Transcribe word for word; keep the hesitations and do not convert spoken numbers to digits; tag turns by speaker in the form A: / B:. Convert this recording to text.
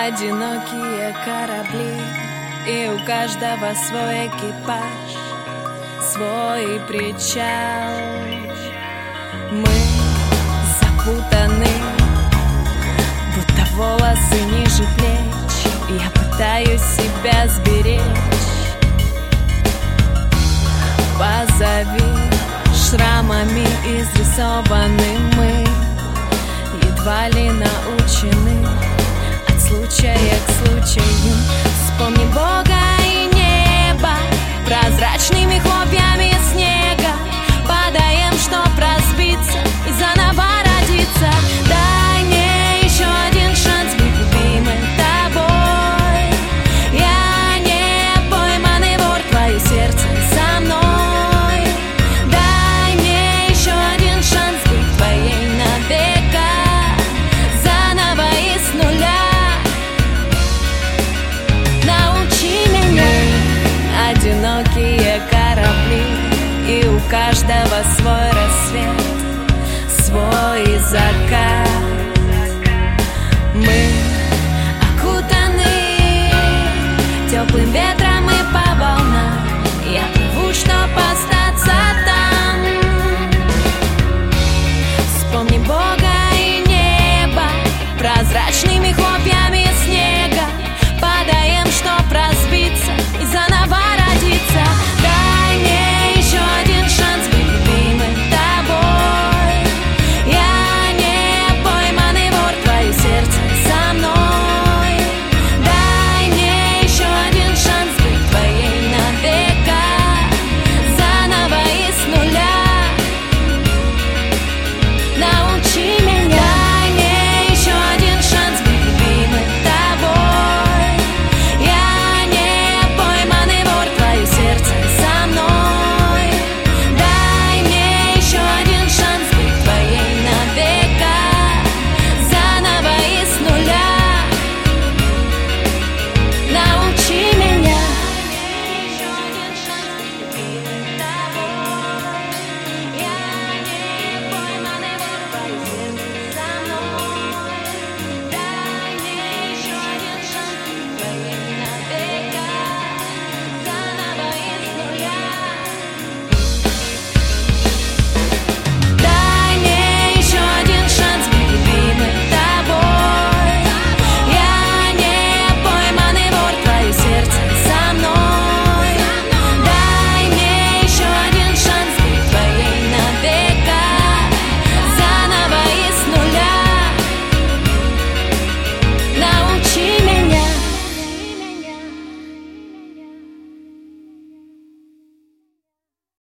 A: Одинокие корабли, и у каждого свой экипаж, свой причал. Мы запутаны, будто волосы ниже плеч. Я пытаюсь себя сберечь. Позови, шрамами изрисованы мы, едва ли научены от случая к случаю. Вспомни Бога и небо прозрачными хлопьями снега. Падаем, чтоб разбиться и заново родиться. Дай мне еще один шанс быть любимым тобой. Я не пойманный вор, твое сердце со мной. Дай мне еще один шанс быть твоей навека, заново и с нуля. Научи меня. Одинокие корабли, и у каждого свой рассвет, свой закат. Мы окутаны теплым ветром